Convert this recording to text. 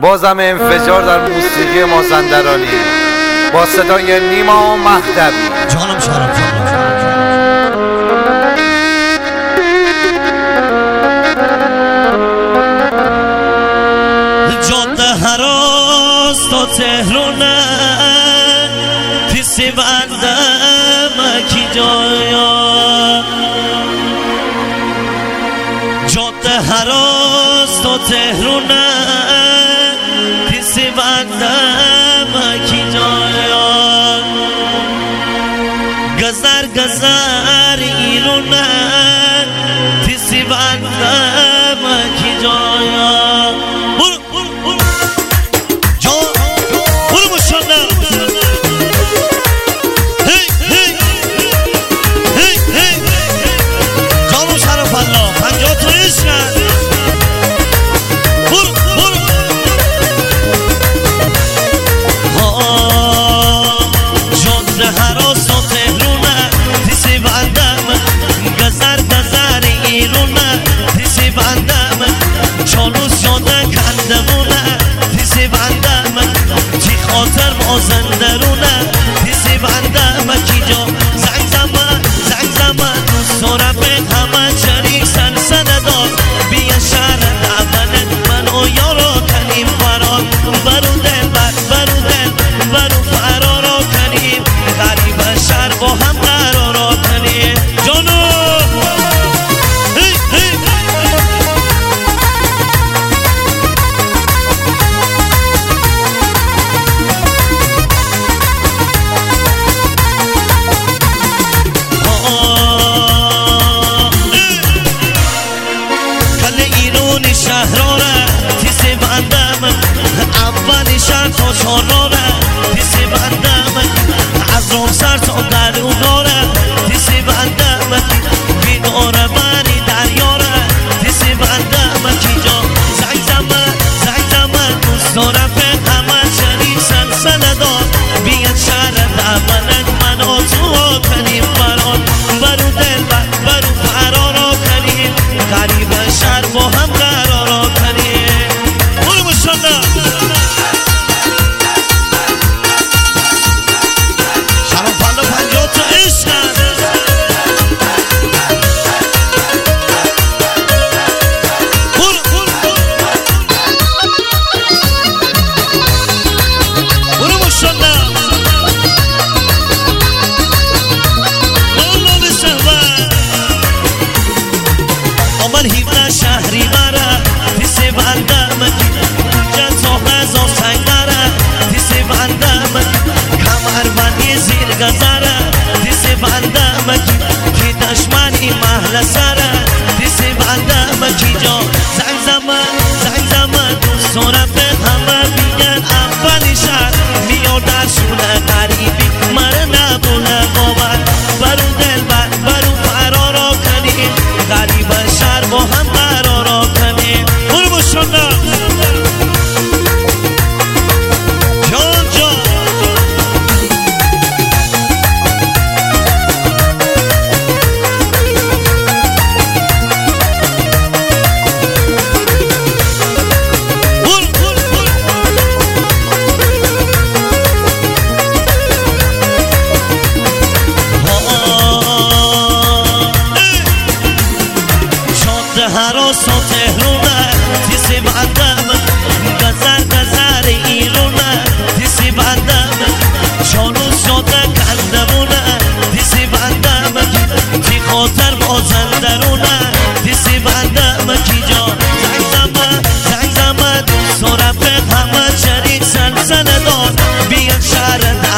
بازم انفجار در موسیقی مازندرانی با صدای نیما مهدوی. جانم شرف جاده هراست تا تهرونه پیسی بنده مکی جایا جاده هراست تا تهرونه پیسی بنده مکی جایا گذر گذر ایرونه پیسی بنده مکی جایا مازندرونه پیسی بنده مکی جا زنگ زمان سرم به همه شریک سلسله دار بیا شهر اولت من و یارا کنیم فرار برو دل برو فرارا کنیم غریب شهر با هم قرارا کنیم جانو تا چارانه پیسی بندم از روم سر تا دروناره پیسی بندم بیداره بری دریاره پیسی بندم کی جا زنگ زمان دوست دارم به همه شریک سلسله دار بیاد شهر اولت من و تو کنیم فرار برو دل برو فرارا کنیم غریب شهر با هم قرارا کنیم برو مشانده شهری برا پیسی بندم جتا هزار سنگره پیسی بندم کمر بندی زیر گذره پیسی بندم کی دشمنی محل سره پیسی بندم کی جا زنگ زمان دوست دارم به همه بیگن اولی شهر میار در شونه قریبی مره نبونه باور برو دل برو فرارا کنیم غریب شهر با هم قرارا کنیم برو مشانده جان هراس و تهرونه پیسی بندم گذر ایرونه پیسی بندم چانو ساده کندمونه پیسی بندم کی خاطر مازندرونه پیسی بندم کی جا زنگ زمان دوست دارم به همه شریک سلسله دار بیاد شهر